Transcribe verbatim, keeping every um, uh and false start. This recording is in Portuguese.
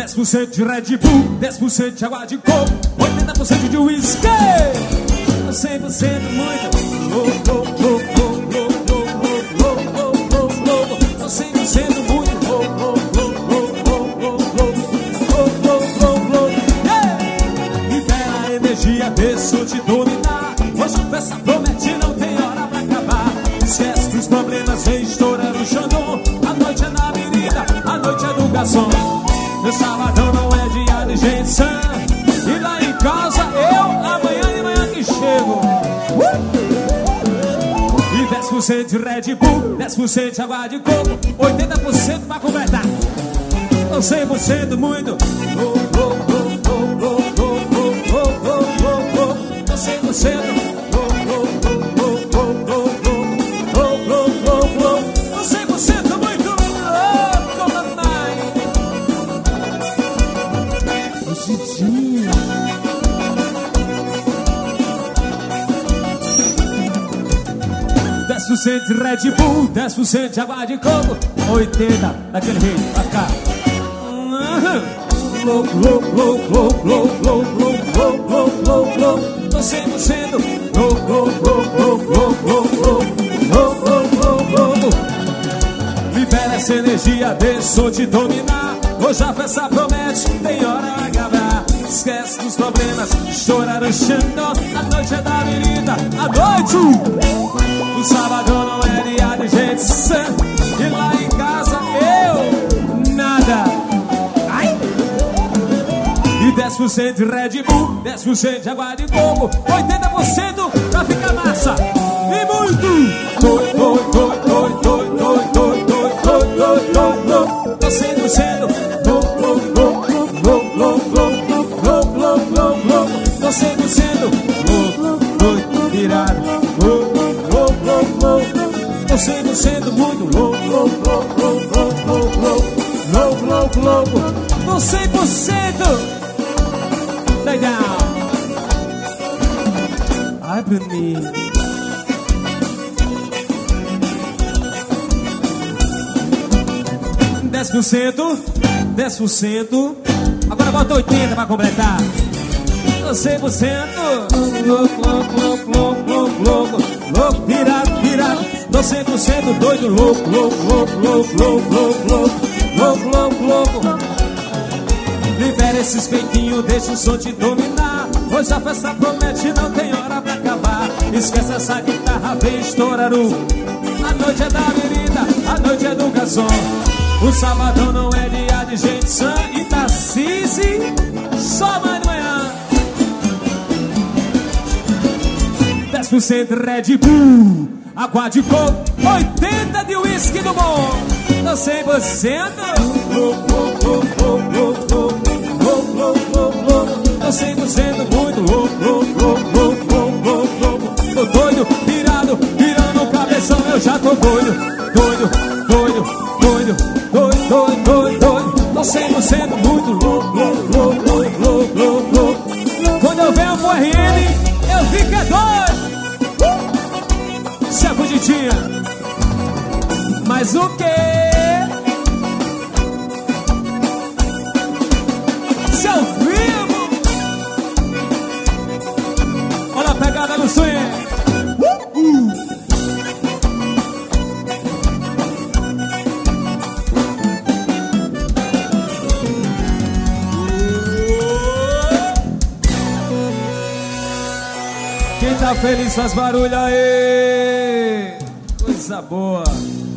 dez por cento de Red Bull, dez por cento de água de coco, oitenta por cento de whisky, cem por cento muito louco, louco, louco, louco, louco, louco, louco, louco, cem por cento muito louco, louco, louco, louco, louco, louco, louco, louco. Libera a energia, deixa eu te dominar. Hoje a festa promete, não tem hora pra acabar. Esquece dos problemas, vem estourar o Xandão. A noite é na avenida, a noite é do garçom. Meu sabadão não é dia de gente sã. E lá em casa, eu amanhã de manhã que chego. uh! E dez por cento de Red Bull, dez por cento de água de coco, oitenta por cento pra completar. Ou cem por cento muito louco, louco, louco, louco, louco, louco, louco, louco, cem por cento dez por cento de Red Bull, dez por cento de água de coco, oitenta daquele jeito, pra cá. Louco, louco, louco, louco, louco, louco, louco, louco, louco, louco, cem por cento louco, louco, louco, louco, louco, louco, louco, louco. Libera essa energia, deixa eu te dominar. Hoje a festa promete, tem hora a acabar. Esquece dos problemas, chorar o Xandão. A noite é da avenida, a noite. O sabadão não é dia de gente sã. E lá em casa eu nada. Ai. E dez por cento de Red Bull, dez por cento de água de coco, oitenta por cento pra ficar massa. E muito doido, doido, doido, doido, doido, doido, doido, doido, doido, doido, cem por cento louco, louco, louco, louco, louco, louco, louco, louco, louco, cem por cento louco, doido, virado, louco, louco, louco, louco, cem por cento muito louco, louco, louco, louco, louco, louco, louco, louco, cem por cento. Legal. Ai, bonito. dez por cento, dez por cento. Agora bota oitenta pra completar. cem por cento louco, louco, louco, louco, louco, louco, louco, pirado, pirado. cem por cento doido, louco, louco, louco, louco, louco, louco, louco, louco, louco, louco. Libera esses peitinhos, deixa o som te dominar. Hoje a festa promete, não tem hora pra acabar. Esquece essa guitarra, vem estourar o. A noite é da avenida, a noite é do garçom. O sabadão não é dia de gente sã. E Tarcísio, só mais de manhã. dez por cento Red Bull, água de coco, oitenta de whisky do bom. Tô cem por cento louco, louco, louco, louco, louco, louco, louco, louco. Tô cem por cento muito louco, louco, louco, louco, louco, louco. Tô doido, virado, virando o cabeção. Eu já tô doido, doido, doido, doido, doido, doido, doido, doido. Tô cem por cento muito louco, louco, louco, louco, louco, louco, louco. Quando eu venho pro R N, eu fico é doido. Sacudidinha. Mas o quê? Se ao vivo. Olha a pegada no swing. uh, uh. Quem tá feliz faz barulho aí. Coisa boa.